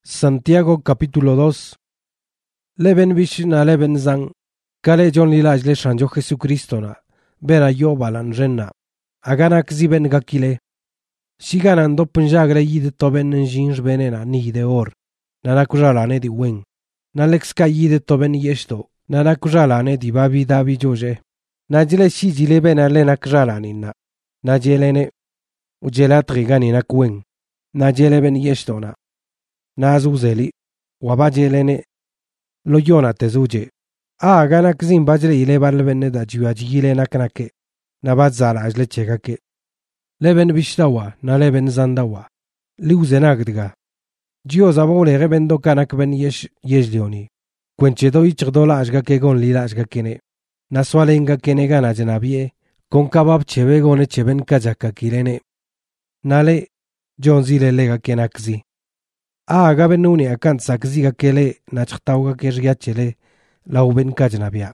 Santiago capítulo 2. Leben bishna leben zang. Kale John lilaj le shanjo Jesucristo na. Bera yo balan renna. Aganak ziben gakile. Shiganan do punjagre yid toben njinj benena ni de or. Narakujala ne di wen. Nalexka yid toben yesto. Narakujala ne di babi dabi joje. Najile shijile bena lena kjala ninna. Najelene. Ujela trigani na kwen. Najele ben yesto na. Nazuzeli, wabajelene, loyona tezuje. Ganak zin bajle ile balbenne da juajile naknake. Nabadzala ajle chekake. Leben bishtawa, na leben zandawa. Liuzenagdiga. Jio zabole rebendo kanak ben yejlioni. Quenchedo ichdola ajga kegon lila ajga kene. Naswalenga kene gana janabie. Con kabab chevegone cheven kajaka kilene. Nale, jonzile lega kenakzi. Gabenuni akan sakziga kele nachtauga kergiachele lauben kajnabia.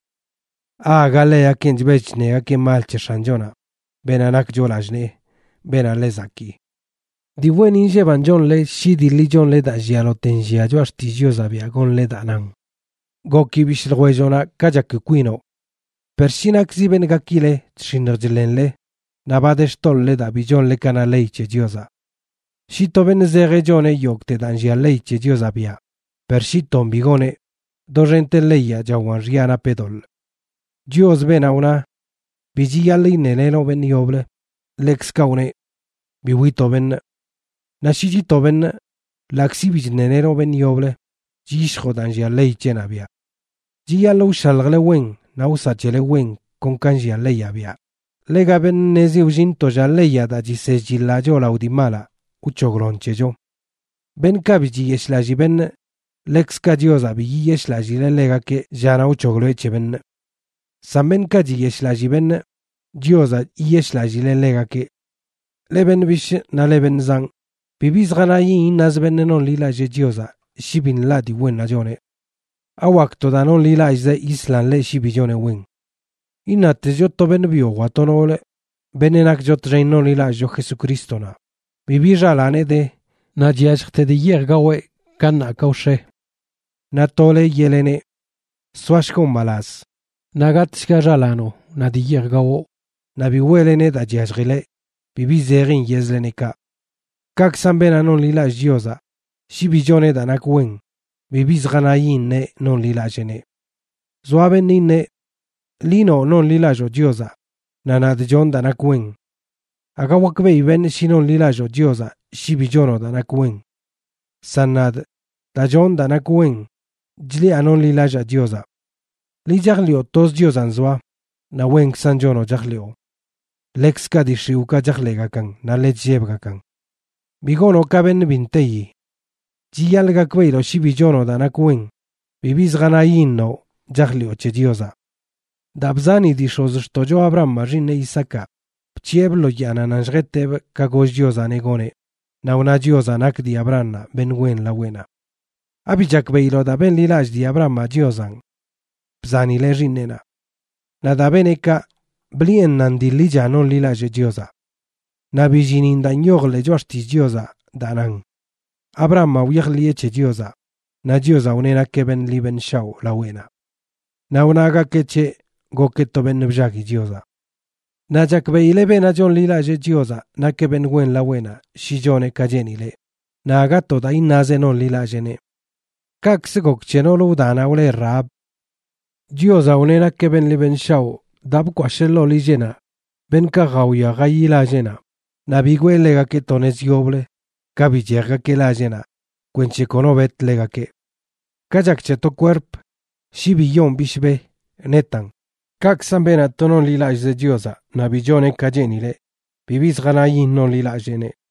Gale aken jbechne aken malche shanjona. Benanak jolajne, benalezaki. Di buen inje banjon le shidi lijon le da jialo tenjia jo astijio zabia gon le danan. Goki bishilwejona kajak kuino. Persinak ziben gakile tshinerjlenle. Nabadesh tolle da bijon le kanaleiche jioza. Shito ben zerejone yokte danjia leiche diosabia. Per shito bigone, dojente leia jawan riana pedol. Dios bena una, bijia li neneno ben yoble, lex kaune, biwito ben, nashijito ben, laxibij neneno ben yoble, jishko danjia leiche nabia. Jia lo shalgle wen, nausachele wen, con kanjia leia bia. Lega ben nezi ujinto ja leia da jisejilla jo laudimala. Uchogronchejo. Ben kabiji yeslaji ben lex kadioza bi yeslaji lega ke jana uchoglo eche ben. Samben kaji yeslaji ben dioza yeslaji lega ke leben bish na leben zang bibiz gana yin nazben non lila je dioza shibin la di wen na jone. Awak to danon lila is islan le shibijone wen. Inat jotto ben bio watonole benenak jot reinon lila jo Jesucristo na. Bibija lane de najiashte de yergawe kanna kaushe. Natole yelene swashkon malas. Nagatska jalano na di yergawo. Nabiwelene da jiashrile. Bibizerin yezleneka. Kak sambena non lila jioza. Shibijone da nakwen. Bibizganayin ne non lila jene. Zoaben ninne. Lino non lila jo jioza. Nanadjon da nakwen. Agawakbe iben shinon lilajo dioza shibijono da nakwen. Sanad dajon da nakwen. Jli anon lilaja dioza. Li jaglio tos diozan zwa. Na wen sanjono jaglio. Lex kadishi uka jaglega kan na lejebga kan. Bigono kaben binteyi. Jiyalga kweiro shibijono da nakwen. Bibiz ganayin no jaglio che dioza. Dabzani dishoz shtojo Abram marine Isaka. Pchieblo yana nanjreteb kagoj dioza negone. Na una dioza nak di Abranna ben wen la buena. Abijak beilo da ben lilaj di Abramma diozan. Pzani lejinena. Na da beneka blien nandilija non lilaj dioza. Na bijinin da nyogle joshti dioza danan. Abramma wieglieche dioza. Na dioza unena keben liben shau la buena. Na unaga keche goketo ben bjagi dioza. Najak beile bena jon lila je dioza, na que ben wen la buena, shijone kajenile. Na agato da inaze non lila jene. Kak segok chenolo udana ule rab. Dioza unena que ben liben shau, dab kwashelo li jena. Ben kagauya gayi la jena. Na bigwe lega que tones yoble. Kabijega que la jena. Quenche konobet lega que. Kajak cheto cuerp. Shibiyon bishbe. Netan. Kak sambena tonon lila je dioza. Nabijone kajenile, bibiz ganayin non lila jene.